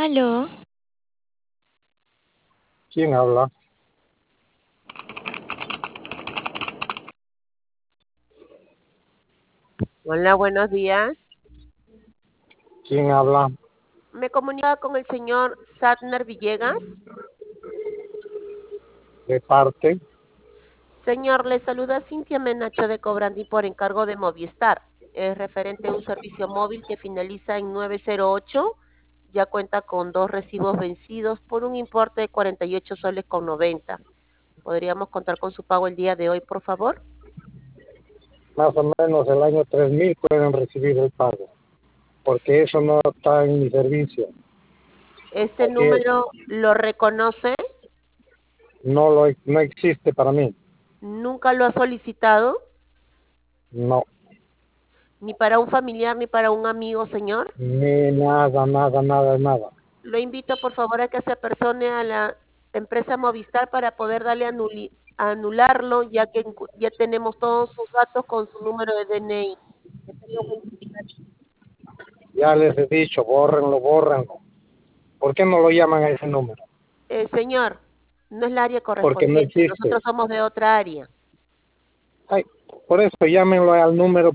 Aló, ¿Quién habla? Hola, buenos días. ¿Quién habla? Me comunicaba con el señor Sadner Villegas. ¿De parte? Señor, le saluda Cintia Menacho de Cobrandi por encargo de Movistar. Es referente a un servicio móvil que finaliza en 908. Ya cuenta con dos recibos vencidos por un importe de 48 soles con 90. ¿Podríamos contar con su pago el día de hoy, por favor? Más o menos el año 3000 pueden recibir el pago, porque eso no está en mi servicio. ¿Este Así es, número lo reconoce? no existe para mí. ¿Nunca lo ha solicitado? No, ¿Ni para un familiar ni para un amigo, señor? ni nada, nada, nada, nada. Lo invito, por favor, a que se apersone a la empresa Movistar para poder darle anularlo, ya que ya tenemos todos sus datos con su número de DNI. Que tenga buen día. Ya les he dicho, bórrenlo, bórrenlo. ¿Por qué no lo llaman a ese número? Señor, no es la área Porque no correspondiente, existe. nosotros somos de otra área. Ay, por eso llámenlo al número